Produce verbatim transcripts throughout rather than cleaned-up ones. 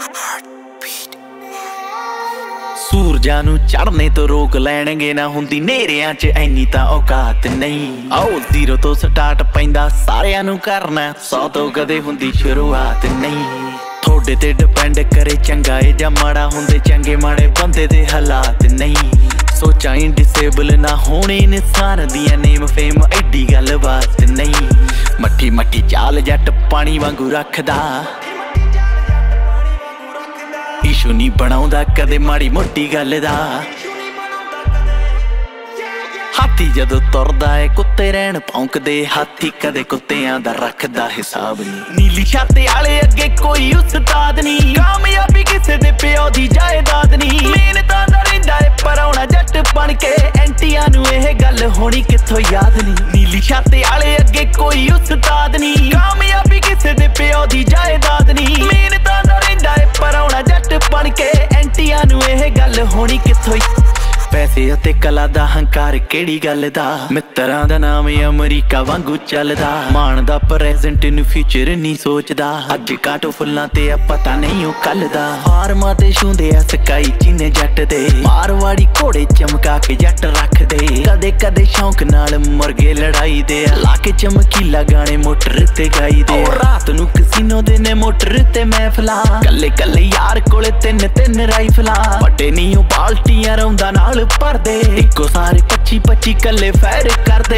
सूरजा नू चढ़ने तो रोक लैणगे ना हुंदी नेरियां च ऐनी तां औकात नहीं। आओ जीरो तो स्टार्ट पैंदा सारियां नू करना सौ तो कदे हुंदी शुरुआत नहीं। थोड़े ते डिपेंड करे चंगा ए जां माड़ा हुंदे चंगे माड़े बंदे दे हालात नहीं। सोचा डिसेबल ना होने इंसान दियां नेम फेम एडी गल बात नहीं। मट्ठी मट्ठी चाल जट पानी वांगू रखदा इशू नहीं बनाउंदा कदे माड़ी मोटी गल दा। हाथी जदों तुरदा है कुत्ते रहन भौंकदे हाथी कदे कुत्तियां दा रखदा हिसाब नहीं। नीली छत आले अगे कोई उस्ताद नहीं कामयाबी किसे दे प्यो दी जायदाद नहीं। मेहनतां दा रहिंदा है परौणा जट बन के एंटियां नू इह गल होनी कित्थों याद नहीं। नीली छत आले अगे कोई उस्ताद नहीं कामयाबी किसे दे प्यो दी जायदाद नहीं। मेहनतां दा रहिंदा है परौणा जट बन के एंटियां नू इह गल होनी कित्थों। पैसे अते कला दा हंकार केड़ी गल दा मित्रां दा नाम अमरीका वांगू चलदा। मान दा प्रेजेंट नू फ्यूचर नहीं सोचदा अज काटो फुल्लां ते पता नहीं ओ कल दा। फार्मा ते छूंदे आ स्काई चीने जट दे मारवाड़ी घोड़े चमका के जट रख दे। कदे कदे शौक नाल मुर्गे लड़ाई दे लाके चमकीला गाने मोटर ते गाई दे। रात नू कसीनो दे ने मोटर ते महफिलां कल्ले कल्ले यार कोले तिन तिन राइफलां। बड़े नहीं ओ बाल्टियां रौंदा नाल भर दे इको सारे पच्ची पच्ची कले फैर कर दे।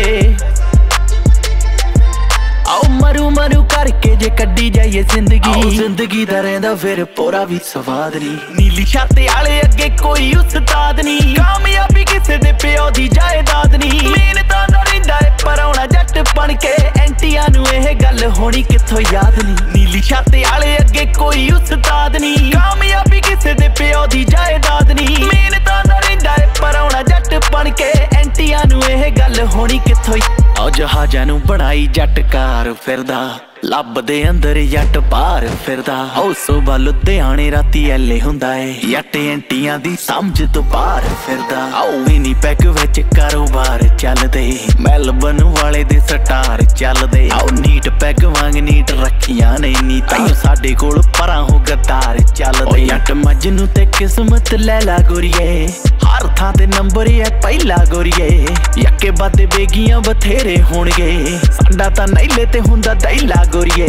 आओ मरू मरू करके जे कड्डी जाइए जिंदगी जिंदगी दा रहिंदा फिर पूरा भी स्वाद नहीं। नीली छत आले अगे कोई उस्ताद नहीं कामयाबी किसे दे प्यो दी जायदाद नहीं। मेहनतां दा रहिंदा है परौणा जट बन के एंटियां नू इह गल होनी कित्थों याद नहीं। नीली छत आले अगे कोई उस्ताद नहीं कामयाबी किसे दे प्यो दी जायदाद नहीं। मेहनतां दा रहिंदा है परौणा जट बन के एंटियां नू इह गल होनी कित्थों। आओ जहाजां नू बनाई जट कार फिरदा लभदे अंदर जट बाहर फिरदा। आओ सुबह लुधियाने राती एले हुंदा है जट एंटियां दी समझ तो बाहर फिरदा। आओ विनीपैग विच कारोबार चलदे मेलबर्न वाले दे स्टार चलदे। आओ नीट पैग वांग नीट रखियां ने नीतां साडे कोल परां हो गद्दार चलदे। जट मजनू ते किस्मत लैला गोरीए हर थां ते नंबर है पहला गोरीए। यक्के बादे बेगियां बथेरे होणगे साडा तां नैले ते हुंदा दैला गोरीए।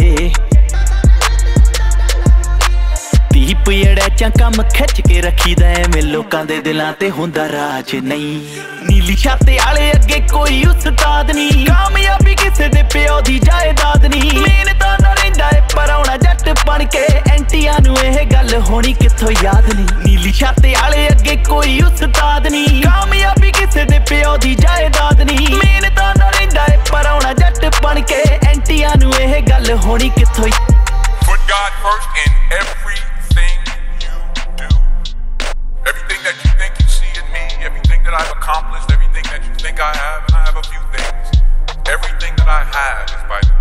दीप अड़ैचां कम खिच के रखीदा एवें लोकां दे दिलां ते हुंदा राज नहीं। नीली छत आले अगे कोई उस्ताद नहीं कामयाबी किसे दे प्यो दी जायदाद नहीं। मेहनतां दा रहिंदा है परौणा जट बन के एंटियां नू इह गल होनी कित्थों याद नहीं। नीली छत आले अगे कोई उस्ताद नहीं कामयाबी किसे दे प्यो दी जायदाद नहीं। मेहनतां दा रहिंदा है परौणा जट बन के एंटियां नू इह गल होनी कित्थों। Put God first in everything you do. Everything that you think you see in me, everything that I've accomplished, everything that you think I have, and I have a few things. Everything that I have is by